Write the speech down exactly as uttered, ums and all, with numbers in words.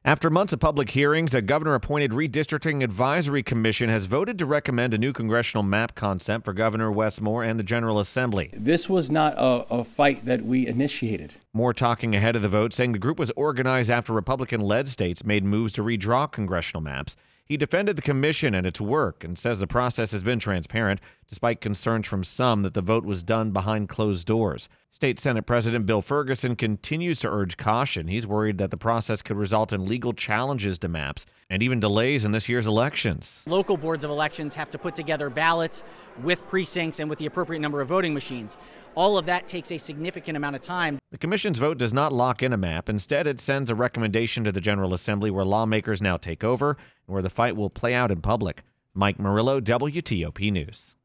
After months of public hearings, a governor-appointed redistricting advisory commission has voted to recommend a new congressional map concept for Governor Wes Moore and the General Assembly. This was not a, a fight that we initiated. Moore talking ahead of the vote, saying the group was organized after Republican-led states made moves to redraw congressional maps. He defended the commission and its work and says the process has been transparent, despite concerns from some that the vote was done behind closed doors. State Senate President Bill Ferguson continues to urge caution. He's worried that the process could result in legal challenges to maps and even delays in this year's elections. Local boards of elections have to put together ballots with precincts and with the appropriate number of voting machines. All of that takes a significant amount of time. The commission's vote does not lock in a map. Instead, it sends a recommendation to the General Assembly where lawmakers now take over and where the fight will play out in public. Mike Murillo, W T O P News.